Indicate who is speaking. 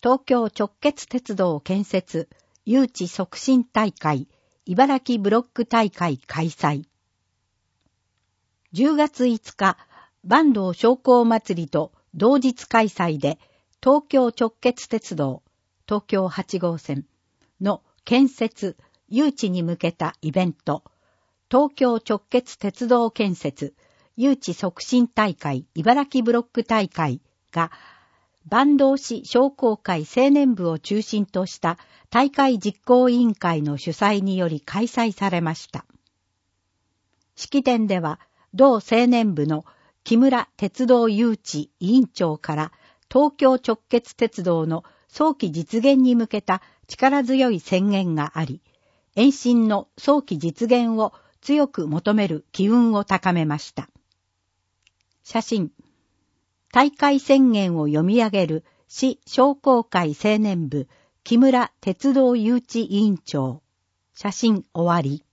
Speaker 1: 東京直結鉄道建設誘致促進大会茨城ブロック大会開催。10月5日、坂東商工祭りと同日開催で、東京直結鉄道、東京8号線の建設、誘致に向けたイベント、東京直結鉄道建設、誘致促進大会茨城ブロック大会が、坂東市商工会青年部を中心とした大会実行委員会の主催により開催されました。式典では、同青年部の木村鉄道誘致委員長から東京直結鉄道の早期実現に向けた力強い宣言があり、延伸の早期実現を強く求める機運を高めました。写真。大会宣言を読み上げる市商工会青年部木村鉄道誘致委員長。写真終わり。